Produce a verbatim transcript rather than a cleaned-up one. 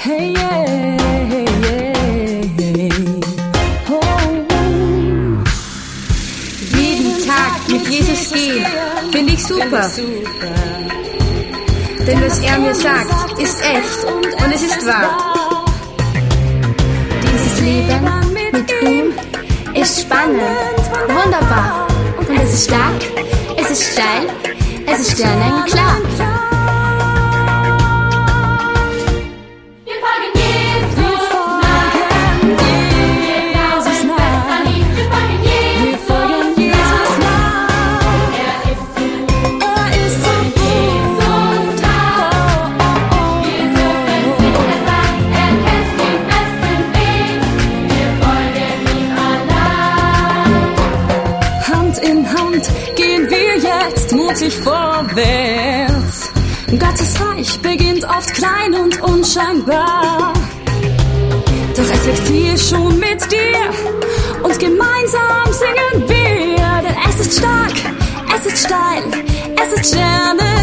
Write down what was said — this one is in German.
Hey, yeah, hey, yeah. Oh. Jeden Tag mit Jesus gehen, finde ich super. Denn was er mir sagt, ist echt und es ist wahr. Dieses Leben mit ihm ist spannend, wunderbar. Und es ist stark, es ist steil, es ist sternenklar. Gehen wir jetzt mutig vorwärts. Gottes Reich beginnt oft klein und unscheinbar. Doch es wächst hier schon mit dir und gemeinsam singen wir. Denn es ist stark, es ist steil, es ist Sterne.